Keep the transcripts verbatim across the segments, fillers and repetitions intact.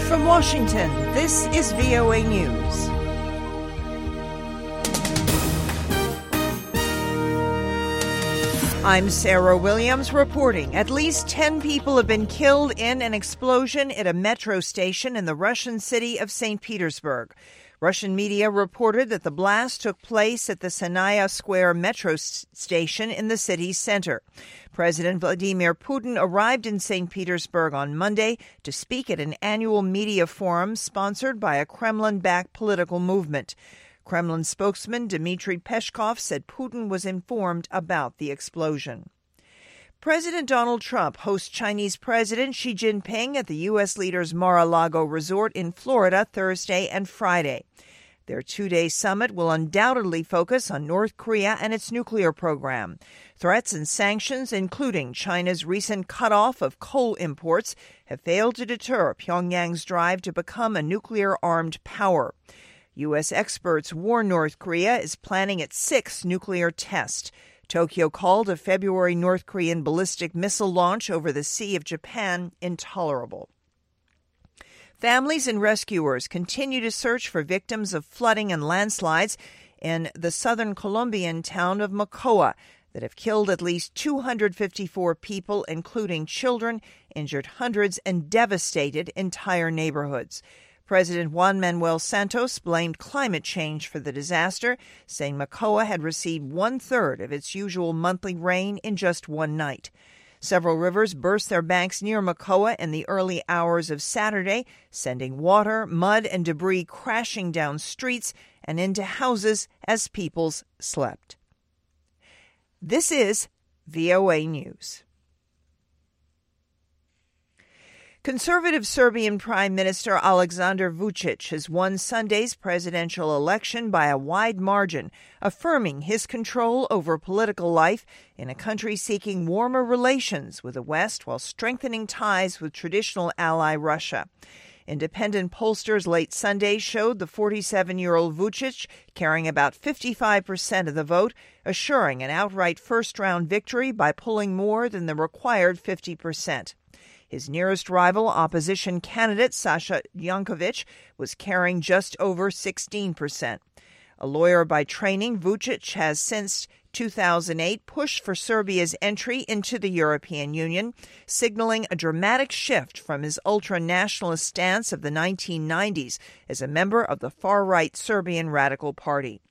From Washington, this is V O A News. I'm Sarah Williams reporting. At least ten people have been killed in an explosion at a metro station in the Russian city of Saint Petersburg. Russian media reported that the blast took place at the Sanaya Square metro s- station in the city's center. President Vladimir Putin arrived in Saint Petersburg on Monday to speak at an annual media forum sponsored by a Kremlin-backed political movement. Kremlin spokesman Dmitry Peskov said Putin was informed about the explosion. President Donald Trump hosts Chinese President Xi Jinping at the U S leader's Mar-a-Lago resort in Florida Thursday and Friday. Their two-day summit will undoubtedly focus on North Korea and its nuclear program. Threats and sanctions, including China's recent cutoff of coal imports, have failed to deter Pyongyang's drive to become a nuclear-armed power. U S experts warn North Korea is planning its sixth nuclear test. Tokyo called a February North Korean ballistic missile launch over the Sea of Japan intolerable. Families and rescuers continue to search for victims of flooding and landslides in the southern Colombian town of Mocoa that have killed at least two hundred fifty-four people, including children, injured hundreds, and devastated entire neighborhoods. President Juan Manuel Santos blamed climate change for the disaster, saying Mocoa had received one-third of its usual monthly rain in just one night. Several rivers burst their banks near Mocoa in the early hours of Saturday, sending water, mud, and debris crashing down streets and into houses as people slept. This is V O A News. Conservative Serbian Prime Minister Aleksandar Vučić has won Sunday's presidential election by a wide margin, affirming his control over political life in a country seeking warmer relations with the West while strengthening ties with traditional ally Russia. Independent pollsters late Sunday showed the forty-seven-year-old Vučić carrying about fifty-five percent of the vote, assuring an outright first-round victory by pulling more than the required fifty percent. His nearest rival, opposition candidate Sasha Jankovic, was carrying just over sixteen percent. A lawyer by training, Vučić has since two thousand eight pushed for Serbia's entry into the European Union, signaling a dramatic shift from his ultra-nationalist stance of the nineteen nineties as a member of the far-right Serbian Radical Party.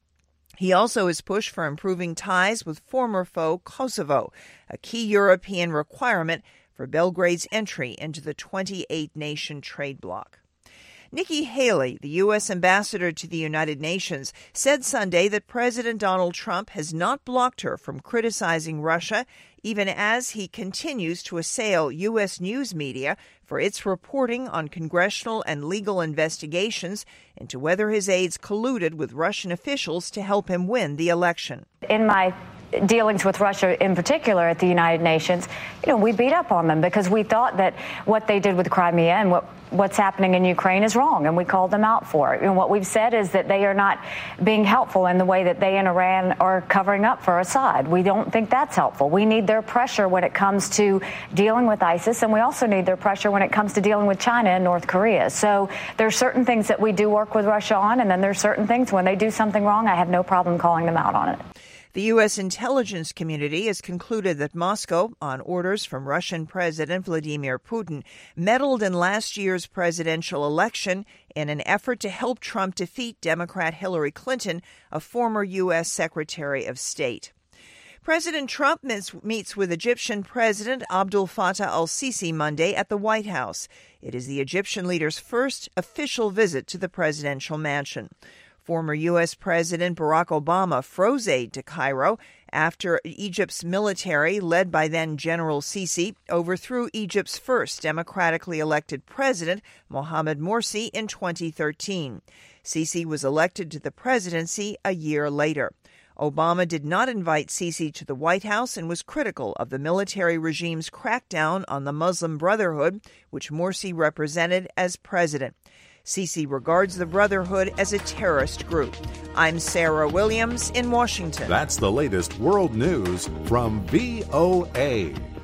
He also has pushed for improving ties with former foe Kosovo, a key European requirement for Belgrade's entry into the twenty-eight nation trade bloc. Nikki Haley, the U S ambassador to the United Nations, said Sunday that President Donald Trump has not blocked her from criticizing Russia, even as he continues to assail U S news media for its reporting on congressional and legal investigations into whether his aides colluded with Russian officials to help him win the election. In my dealings with Russia in particular at the United Nations, you know, we beat up on them because we thought that what they did with Crimea and what what's happening in Ukraine is wrong, and we called them out for it. And what we've said is that they are not being helpful in the way that they and Iran are covering up for Assad. We don't think that's helpful. We need their pressure when it comes to dealing with ISIS, and we also need their pressure when it comes to dealing with China and North Korea. So there are certain things that we do work with Russia on, and then there's certain things when they do something wrong, I have no problem calling them out on it. The U S intelligence community has concluded that Moscow, on orders from Russian President Vladimir Putin, meddled in last year's presidential election in an effort to help Trump defeat Democrat Hillary Clinton, a former U S Secretary of State. President Trump meets with Egyptian President Abdel Fattah al-Sisi Monday at the White House. It is the Egyptian leader's first official visit to the presidential mansion. Former U S. President Barack Obama froze aid to Cairo after Egypt's military, led by then General Sisi, overthrew Egypt's first democratically elected president, Mohamed Morsi, in twenty thirteen. Sisi was elected to the presidency a year later. Obama did not invite Sisi to the White House and was critical of the military regime's crackdown on the Muslim Brotherhood, which Morsi represented as president. Sisi regards the Brotherhood as a terrorist group. I'm Sarah Williams in Washington. That's the latest world news from V O A.